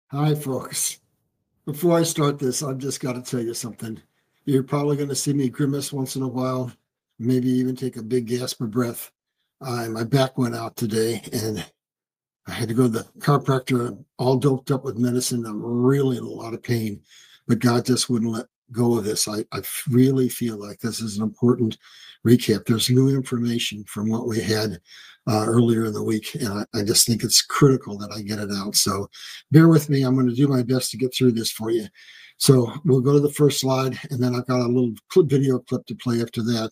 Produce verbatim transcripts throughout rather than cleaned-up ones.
Hi, folks. Before I start this, I've just got to tell you something. You're probably going to see me grimace once in a while, maybe even take a big gasp of breath. Uh, my back went out today, and I had to go to the chiropractor, all doped up with medicine. I'm really in a lot of pain, but God just wouldn't let go of this. I, I really feel like this is an important recap. There's new information from what we had uh, earlier in the week, and I, I just think it's critical that I get it out. So bear with me. I'm going to do my best to get through this for you. So we'll go to the first slide, and then I've got a little clip, video clip to play after that.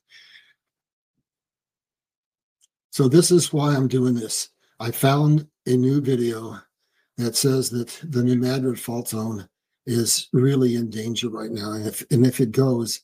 So this is why I'm doing this. I found a new video that says that the New Madrid fault zone is really in danger right now. And if, and if it goes,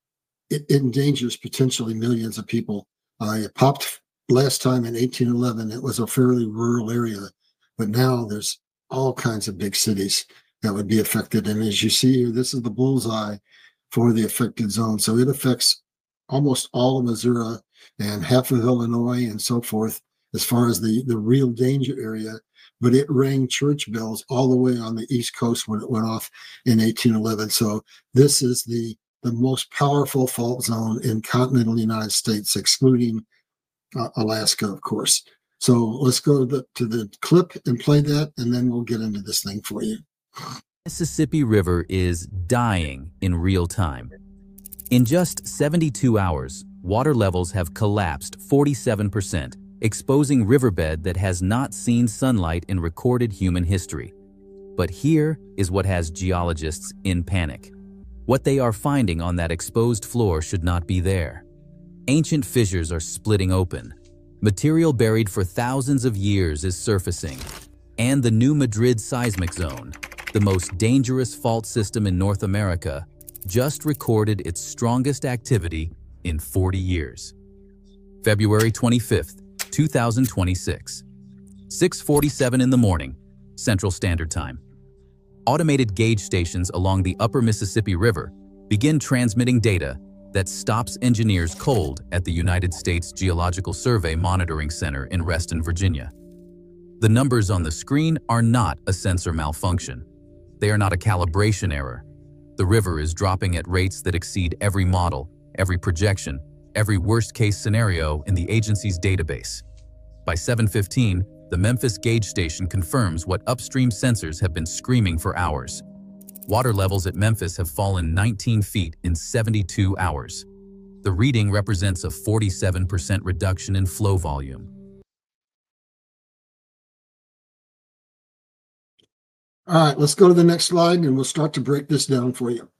it endangers potentially millions of people. Uh, it popped last time in eighteen eleven. It was a fairly rural area, but now there's all kinds of big cities that would be affected. And as you see here, this is the bullseye for the affected zone. So it affects almost all of Missouri and half of Illinois and so forth as far as the, the real danger area. But it rang church bells all the way on the East Coast when it went off in eighteen eleven. So this is the, the most powerful fault zone in continental United States, excluding uh, Alaska, of course. So let's go to the, to the clip and play that, and then we'll get into this thing for you. Mississippi River is dying in real time. In just seventy-two hours, water levels have collapsed forty-seven percent, exposing riverbed that has not seen sunlight in recorded human history. But here is what has geologists in panic. What they are finding on that exposed floor should not be there. Ancient fissures are splitting open. Material buried for thousands of years is surfacing. And the New Madrid seismic zone, the most dangerous fault system in North America, just recorded its strongest activity in forty years. February twenty-fifth, two thousand twenty-six, six forty-seven in the morning, Central Standard Time. Automated gauge stations along the upper Mississippi River begin transmitting data that stops engineers cold at the United States Geological Survey Monitoring Center in Reston, Virginia. The numbers on the screen are not a sensor malfunction. They are not a calibration error. The river is dropping at rates that exceed every model, every projection, every worst-case scenario in the agency's database. By seven fifteen, the Memphis gauge station confirms what upstream sensors have been screaming for hours. Water levels at Memphis have fallen nineteen feet in seventy-two hours. The reading represents a forty-seven percent reduction in flow volume. All right, let's go to the next slide, and we'll start to break this down for you.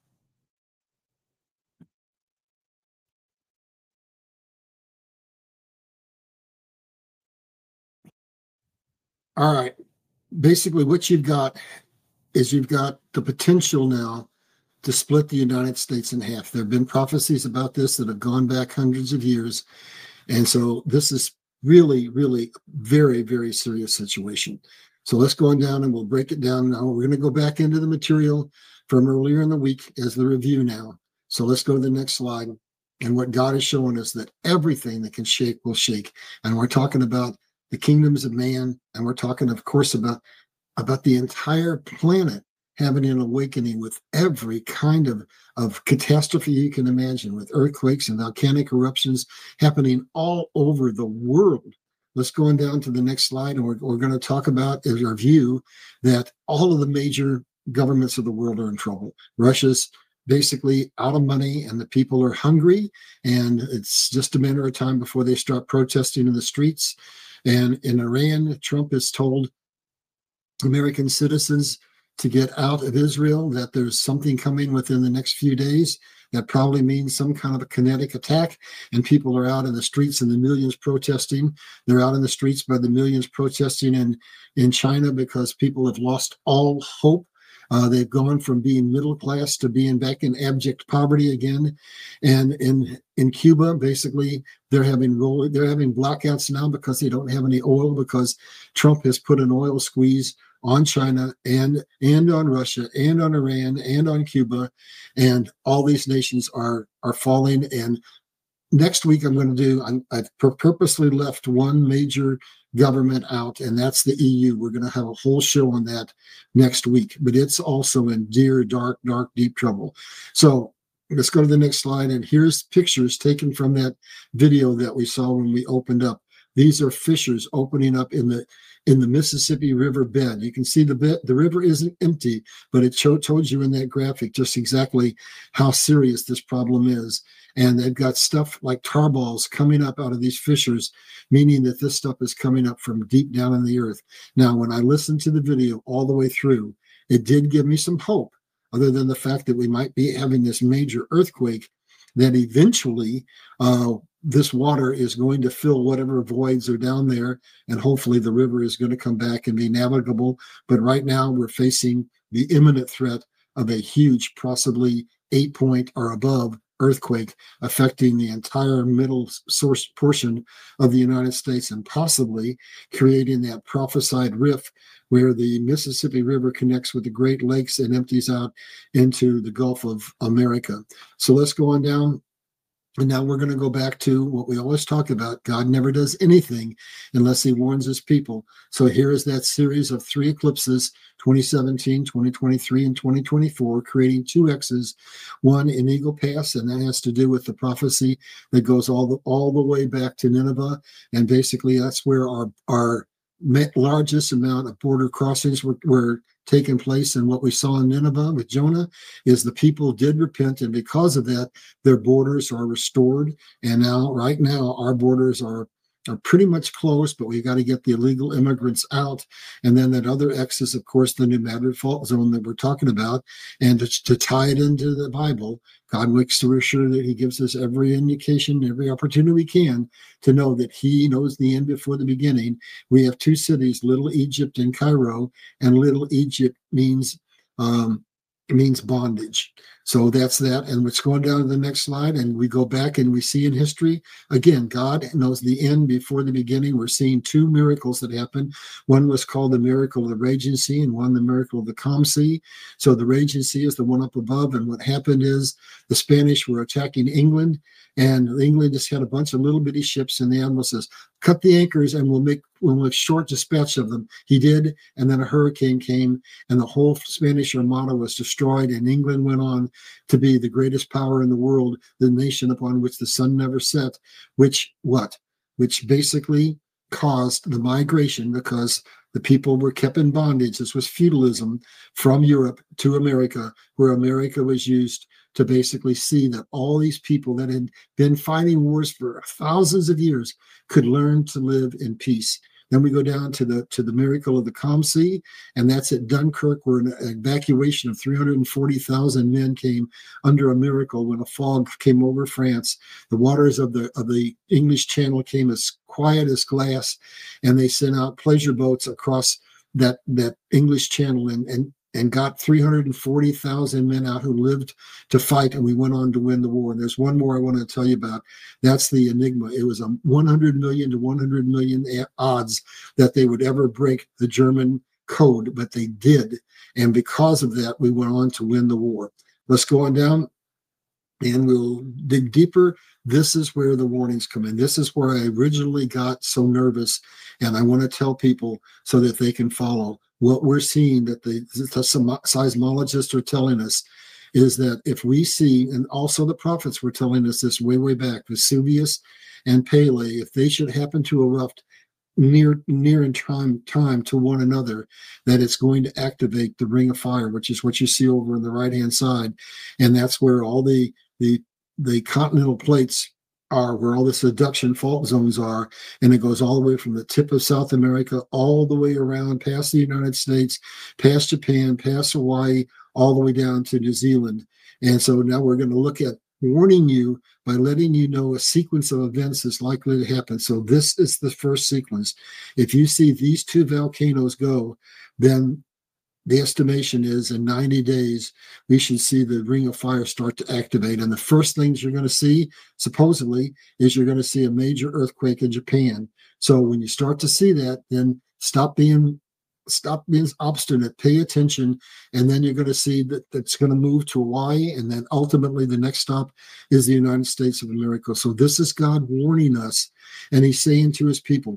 All right, basically what you've got is you've got the potential now to split the United States in half. There have been prophecies about this that have gone back hundreds of years. And so this is really, really very, very serious situation. So let's go on down and we'll break it down now. We're going to go back into the material from earlier in the week as the review now. So let's go to the next slide. And what God is showing us that everything that can shake will shake. And we're talking about the kingdoms of man. And we're talking, of course, about, about the entire planet having an awakening with every kind of, of catastrophe you can imagine, with earthquakes and volcanic eruptions happening all over the world. Let's go on down to the next slide, and we're, we're going to talk about as our view that all of the major governments of the world are in trouble. Russia's basically out of money, and the people are hungry, and it's just a matter of time before they start protesting in the streets. And in Iran, Trump has told American citizens to get out of Israel, that there's something coming within the next few days that probably means some kind of a kinetic attack, and people are out in the streets and the millions protesting. They're out in the streets by the millions protesting in, in China because people have lost all hope. Uh, they've gone from being middle class to being back in abject poverty again. And in in Cuba, basically, they're having roll, they're having blackouts now because they don't have any oil, because Trump has put an oil squeeze on China and and on Russia and on Iran and on Cuba, and all these nations are are falling. And next week I'm going to do, I'm, I've purposely left one major government out, and that's the E U. We're going to have a whole show on that next week, but it's also in dear, dark, dark, deep trouble. So let's go to the next slide. And here's pictures taken from that video that we saw when we opened up. These are fissures opening up in the in the Mississippi River bed. You can see the bit, the river isn't empty, but it showed, told you in that graphic just exactly how serious this problem is. And they've got stuff like tar balls coming up out of these fissures, meaning that this stuff is coming up from deep down in the earth. Now, when I listened to the video all the way through, it did give me some hope, other than the fact that we might be having this major earthquake, that eventually uh, this water is going to fill whatever voids are down there, and hopefully the river is going to come back and be navigable. But right now we're facing the imminent threat of a huge, possibly eight point or above earthquake affecting the entire middle source portion of the United States, and possibly creating that prophesied rift where the Mississippi River connects with the Great Lakes and empties out into the Gulf of America. So let's go on down. And now we're going to go back to what we always talk about. God never does anything unless he warns his people. So here is that series of three eclipses, twenty seventeen, twenty twenty-three, and twenty twenty-four, creating two X's, one in Eagle Pass, and that has to do with the prophecy that goes all the, all the way back to Nineveh. And basically that's where our, our largest amount of border crossings were, were taking place. And what we saw in Nineveh with Jonah is the people did repent, and because of that, their borders are restored. And now, right now, our borders are are pretty much closed, but we got to get the illegal immigrants out. And then that other X is, of course, the New Madrid Fault Zone that we're talking about. And to, to tie it into the Bible, God makes to assure that he gives us every indication, every opportunity we can to know that he knows the end before the beginning. We have two cities, Little Egypt and Cairo, and Little Egypt means um, means bondage. So that's that. And let's go down to the next slide, and we go back and we see in history, again, God knows the end before the beginning. We're seeing two miracles that happen. One was called the miracle of the Raging Sea, and one the miracle of the Calm Sea. So the Raging Sea is the one up above, and what happened is the Spanish were attacking England, and England just had a bunch of little bitty ships, and the admiral says, cut the anchors and we'll make we'll make short dispatch of them. He did, and then a hurricane came, and the whole Spanish Armada was destroyed, and England went on to be the greatest power in the world, the nation upon which the sun never set, which what? Which basically caused the migration, because the people were kept in bondage. This was feudalism from Europe to America, where America was used to basically see that all these people that had been fighting wars for thousands of years could learn to live in peace. Then we go down to the to the miracle of the Calm Sea, and that's at Dunkirk, where an evacuation of three hundred forty thousand men came under a miracle when a fog came over France. The waters of the of the English Channel came as quiet as glass, and they sent out pleasure boats across that that English Channel and and and got three hundred forty thousand men out who lived to fight, and we went on to win the war. And there's one more I want to tell you about. That's the Enigma. It was a one hundred million to one hundred million odds that they would ever break the German code, but they did. And because of that, we went on to win the war. Let's go on down, and we'll dig deeper. This is where the warnings come in. This is where I originally got so nervous, and I want to tell people so that they can follow. What we're seeing, that the, the seismologists are telling us, is that if we see, and also the prophets were telling us this way, way back, Vesuvius and Pele, if they should happen to erupt near near in time, time to one another, that it's going to activate the ring of fire, which is what you see over on the right-hand side. And that's where all the the the continental plates are, where all the subduction fault zones are, and it goes all the way from the tip of South America all the way around past the United States, past Japan, past Hawaii, all the way down to New Zealand. And so now we're going to look at warning you by letting you know a sequence of events is likely to happen. So this is the first sequence. If you see these two volcanoes go, then the estimation is in ninety days, we should see the ring of fire start to activate. And the first things you're going to see, supposedly, is you're going to see a major earthquake in Japan. So when you start to see that, then stop being Stop being obstinate, pay attention, and then you're going to see that that's going to move to Hawaii, and then ultimately the next stop is the United States of America. So this is God warning us, and he's saying to his people,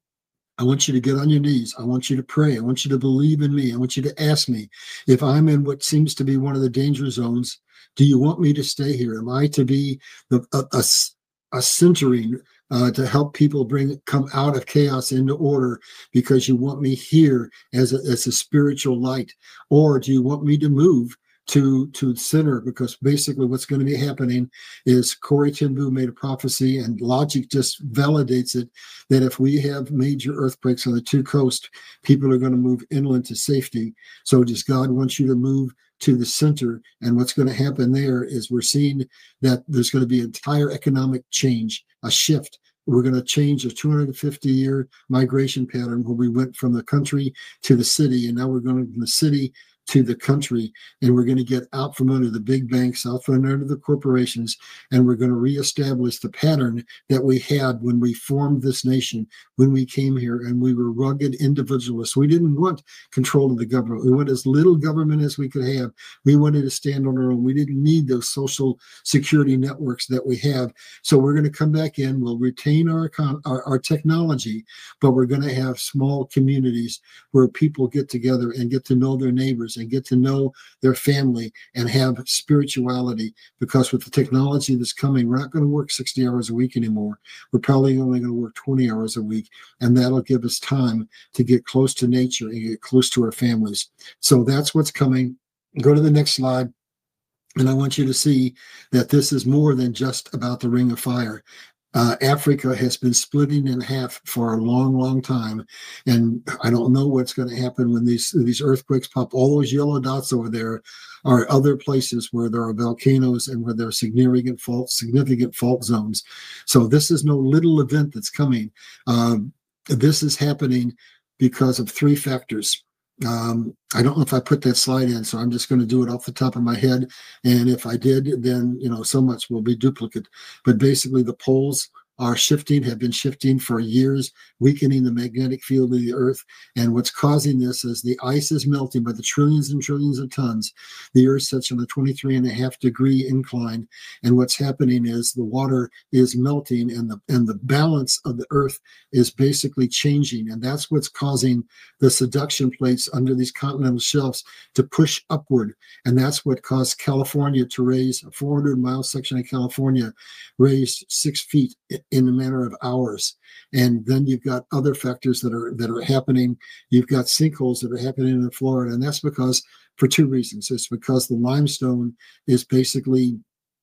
I want you to get on your knees. I want you to pray. I want you to believe in me. I want you to ask me if I'm in what seems to be one of the danger zones. Do you want me to stay here? Am I to be the, a, a, a centering uh, to help people bring come out of chaos into order because you want me here as a, as a spiritual light? Or do you want me to move to to center? Because basically what's going to be happening is Corey ten Boom made a prophecy, and logic just validates it, that if we have major earthquakes on the two coasts, people are going to move inland to safety. So does God want you to move to the center? And what's going to happen there is we're seeing that there's going to be entire economic change, a shift. We're going to change a two hundred fifty year migration pattern where we went from the country to the city, and now we're going from the city to the country, and we're going to get out from under the big banks, out from under the corporations, and we're going to reestablish the pattern that we had when we formed this nation, when we came here, and we were rugged individualists. We didn't want control of the government. We wanted as little government as we could have. We wanted to stand on our own. We didn't need those social security networks that we have. So we're going to come back in. We'll retain our, our, our technology, but we're going to have small communities where people get together and get to know their neighbors and get to know their family and have spirituality. Because with the technology that's coming, we're not going to work sixty hours a week anymore. We're probably only going to work twenty hours a week, and that'll give us time to get close to nature and get close to our families. So that's what's coming. Go to the next slide. And I want you to see that this is more than just about the Ring of Fire. Uh, Africa has been splitting in half for a long, long time. And I don't know what's going to happen when these, these earthquakes pop. All those yellow dots over there are other places where there are volcanoes and where there are significant fault, significant fault zones. So this is no little event that's coming. Um, this is happening because of three factors. Um, I don't know if I put that slide in, so I'm just going to do it off the top of my head. And if I did, then, you know, so much will be duplicate. But basically the poles are shifting, have been shifting for years, weakening the magnetic field of the earth. And what's causing this is the ice is melting by the trillions and trillions of tons. The earth sits on a twenty-three and a half degree incline. And what's happening is the water is melting, and the and the balance of the earth is basically changing. And that's what's causing the subduction plates under these continental shelves to push upward. And that's what caused California to raise, a four hundred mile section of California raised six feet in a matter of hours. And then you've got other factors that are that are happening. You've got sinkholes that are happening in Florida, and that's because, for two reasons. It's because the limestone is basically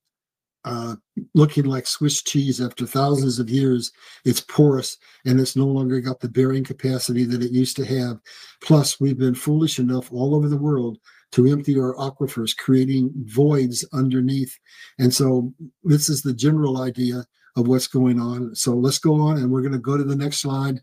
uh, looking like Swiss cheese after thousands of years. It's porous, and it's no longer got the bearing capacity that it used to have. Plus, we've been foolish enough all over the world to empty our aquifers, creating voids underneath. And so this is the general idea of what's going on. So let's go on, and we're going to go to the next slide.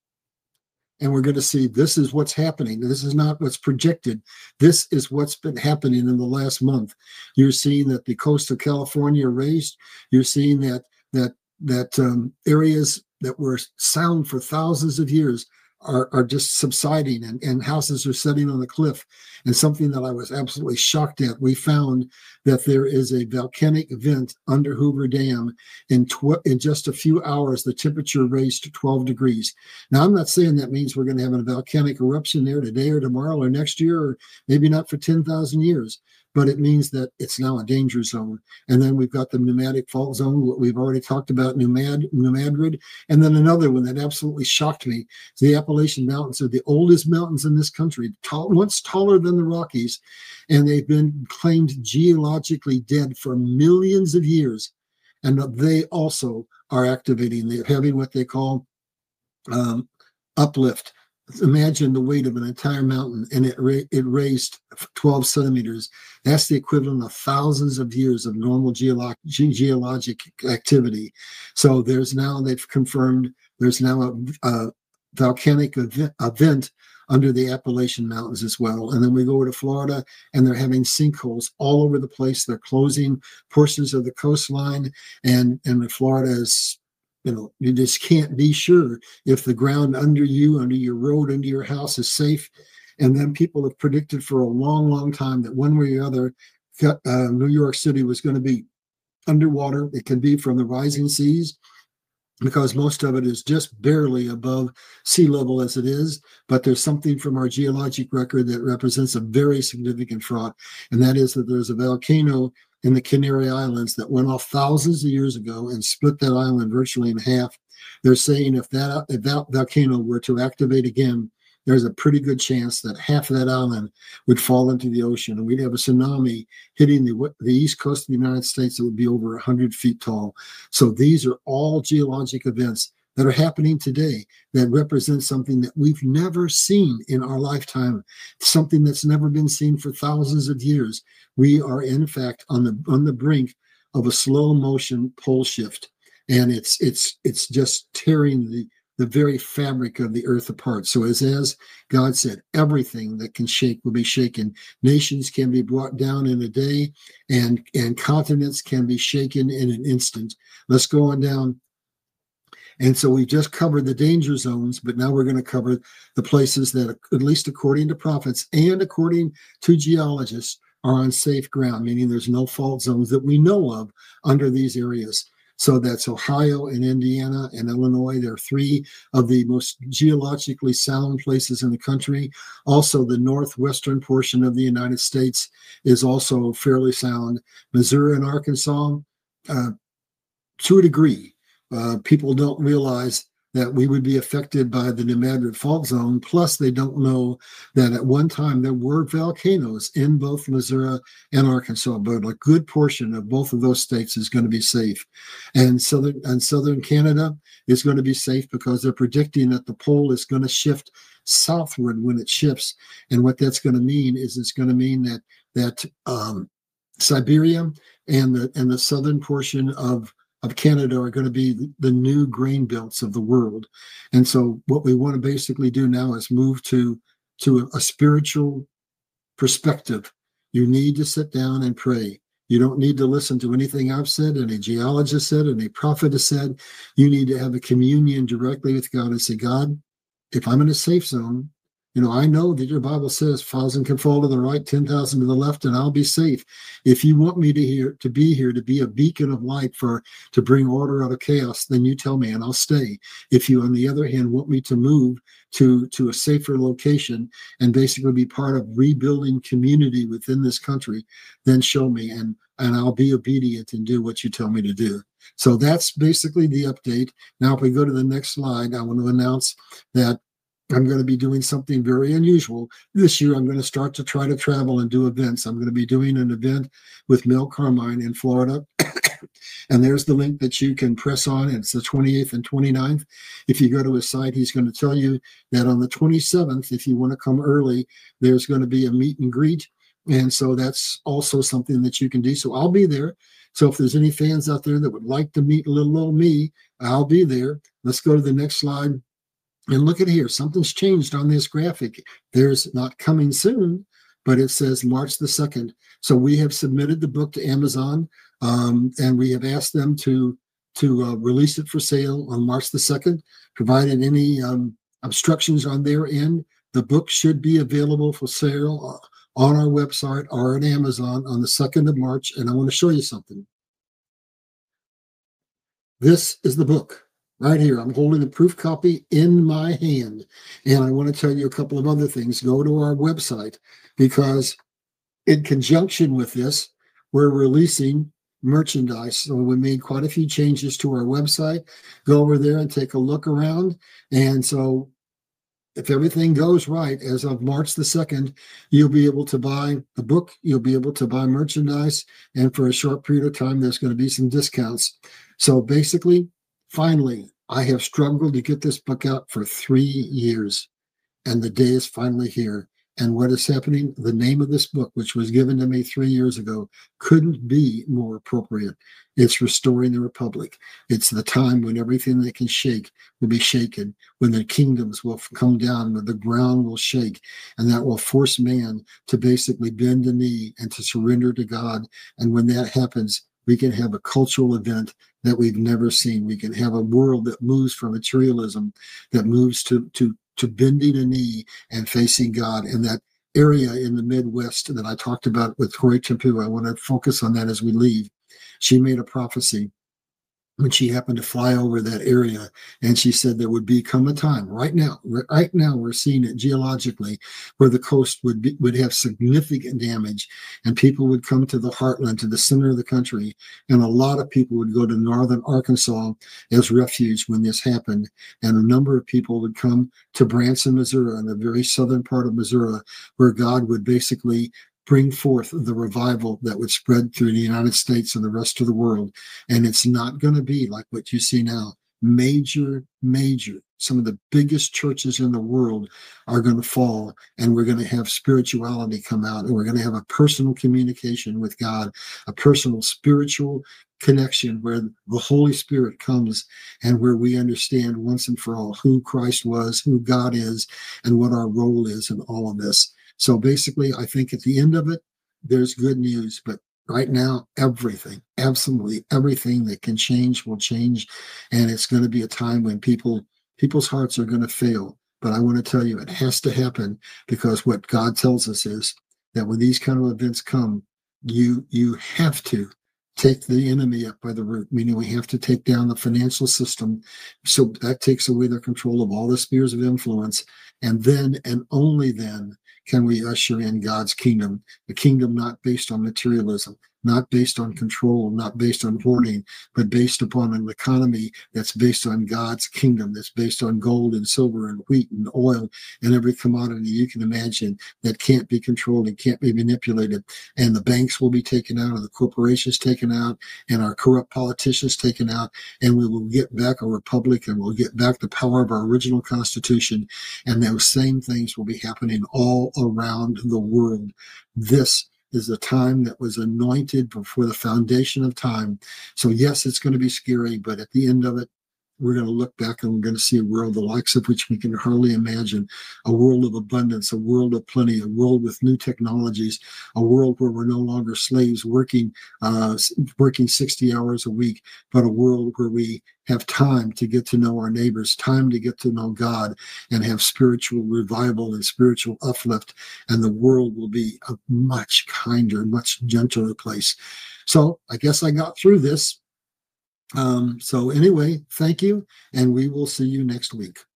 And we're going to see this is what's happening. This is not what's projected. This is what's been happening in the last month. You're seeing that the coast of California raised. You're seeing that that that um, areas that were sound for thousands of years are, are just subsiding, and, and houses are setting on the cliff. And something that I was absolutely shocked at, we found that there is a volcanic vent under Hoover Dam. In, tw- in just a few hours, the temperature raised to twelve degrees. Now, I'm not saying that means we're going to have a volcanic eruption there today or tomorrow or next year, or maybe not for ten thousand years. But it means that it's now a danger zone. And then we've got the pneumatic fault zone, what we've already talked about, New, Mad, New Madrid. And then another one that absolutely shocked me is the Appalachian Mountains are the oldest mountains in this country, tall, once taller than the Rockies. And they've been claimed geologically dead for millions of years. And they also are activating. They're having what they call um, uplift. Imagine the weight of an entire mountain, and it ra- it raised twelve centimeters. That's the equivalent of thousands of years of normal geolo- ge- geologic activity. So there's now, they've confirmed, there's now a, a volcanic event, event under the Appalachian Mountains as well. And then we go to Florida, and they're having sinkholes all over the place. They're closing portions of the coastline, and, and Florida is You know, you just can't be sure if the ground under you, under your road, under your house is safe. And then people have predicted for a long, long time that one way or the other, uh, New York City was going to be underwater. It can be from the rising seas, because most of it is just barely above sea level as it is. But there's something from our geologic record that represents a very significant fraud. And that is that there's a volcano in the Canary Islands that went off thousands of years ago and split that island virtually in half. They're saying if that, if that volcano were to activate again, there's a pretty good chance that half of that island would fall into the ocean, and we'd have a tsunami hitting the, the east coast of the United States that would be over one hundred feet tall. So these are all geologic events that are happening today that represent something that we've never seen in our lifetime, something that's never been seen for thousands of years. We are, in fact, on the on the brink of a slow motion pole shift, and it's it's it's just tearing the the very fabric of the earth apart. So as, as God said, everything that can shake will be shaken. Nations can be brought down in a day, and, and continents can be shaken in an instant. Let's go on down. And so we've just covered the danger zones, but now we're going to cover the places that, at least according to prophets and according to geologists, are on safe ground, meaning there's no fault zones that we know of under these areas. So that's Ohio and Indiana and Illinois. They're three of the most geologically sound places in the country. Also, the northwestern portion of the United States is also fairly sound. Missouri and Arkansas, uh, to a degree. Uh, people don't realize that we would be affected by the New Madrid fault zone. Plus, they don't know that at one time there were volcanoes in both Missouri and Arkansas, but a good portion of both of those states is going to be safe. And southern and southern Canada is going to be safe because they're predicting that the pole is going to shift southward when it shifts. And what that's going to mean is it's going to mean that that um, Siberia and the and the southern portion of of Canada are going to be the new grain belts of the world. And so what we want to basically do now is move to, to a, a spiritual perspective. You need to sit down and pray. You don't need to listen to anything I've said, any geologist said, any prophet has said. You need to have a communion directly with God and say, God, if I'm in a safe zone, you know, I know that your Bible says thousand can fall to the right, ten thousand to the left, and I'll be safe. If you want me to here to be here to be a beacon of light for to bring order out of chaos, then you tell me and I'll stay. If you, on the other hand, want me to move to to a safer location and basically be part of rebuilding community within this country, then show me, and and I'll be obedient and do what you tell me to do. So that's basically the update. Now, if we go to the next slide, I want to announce that I'm going to be doing something very unusual. This year, I'm going to start to try to travel and do events. I'm going to be doing an event with Mel Carmine in Florida. And there's the link that you can press on. It's the twenty-eighth and twenty-ninth. If you go to his site, he's going to tell you that on the twenty-seventh, if you want to come early, there's going to be a meet and greet. And so that's also something that you can do. So I'll be there. So if there's any fans out there that would like to meet little old me, I'll be there. Let's go to the next slide. And look at here, something's changed on this graphic. There's not coming soon, but it says March the second. So we have submitted the book to Amazon, um, and we have asked them to, to uh, release it for sale on March the second, provided any um, obstructions on their end. The book should be available for sale on our website or at Amazon on the second of March, and I want to show you something. This is the book. Right here, I'm holding a proof copy in my hand. And I want to tell you a couple of other things. Go to our website, because in conjunction with this, we're releasing merchandise. So we made quite a few changes to our website. Go over there and take a look around. And so if everything goes right, as of March the second, you'll be able to buy the book, you'll be able to buy merchandise, and for a short period of time, there's going to be some discounts. So basically, finally, I have struggled to get this book out for three years, and the day is finally here. And what is happening? The name of this book, which was given to me three years ago, couldn't be more appropriate. It's Restoring the Republic. It's the time when everything that can shake will be shaken, when the kingdoms will come down, when the ground will shake, and that will force man to basically bend the knee and to surrender to God. And when that happens, We can have a cultural event that we've never seen. We can have a world that moves from materialism, that moves to to to bending a knee and facing God. And that area in the Midwest that I talked about with Corey Tempu, I want to focus on that as we leave. She made a prophecy when she happened to fly over that area, and she said there would become a time right now, right now we're seeing it geologically, where the coast would be, would have significant damage, and people would come to the heartland, to the center of the country, and a lot of people would go to northern Arkansas as refuge when this happened, and a number of people would come to Branson, Missouri, in the very southern part of Missouri, where God would basically bring forth the revival that would spread through the United States and the rest of the world. And it's not going to be like what you see now. Major, major, some of the biggest churches in the world are going to fall, and we're going to have spirituality come out, and we're going to have a personal communication with God, a personal spiritual connection where the Holy Spirit comes and where we understand once and for all who Christ was, who God is, and what our role is in all of this. So basically, I think at the end of it, there's good news. But right now, everything, absolutely everything that can change will change. And it's going to be a time when people, people's hearts are going to fail. But I want to tell you, it has to happen, because what God tells us is that when these kind of events come, you, you have to take the enemy up by the root, meaning we have to take down the financial system. So that takes away their control of all the spheres of influence. And then, and only then, can we usher in God's kingdom, a kingdom not based on materialism, not based on control, not based on hoarding, but based upon an economy that's based on God's kingdom, that's based on gold and silver and wheat and oil and every commodity you can imagine that can't be controlled and can't be manipulated. And the banks will be taken out, and the corporations taken out, and our corrupt politicians taken out, and we will get back a republic, and we'll get back the power of our original Constitution. And those same things will be happening all around the world. This is a time that was anointed before the foundation of time. So yes, it's going to be scary, but at the end of it, we're going to look back and we're going to see a world the likes of which we can hardly imagine, a world of abundance, a world of plenty, a world with new technologies, a world where we're no longer slaves working uh, working sixty hours a week, but a world where we have time to get to know our neighbors, time to get to know God, and have spiritual revival and spiritual uplift, and the world will be a much kinder, much gentler place. So I guess I got through this. Um, so anyway, thank you, and we will see you next week.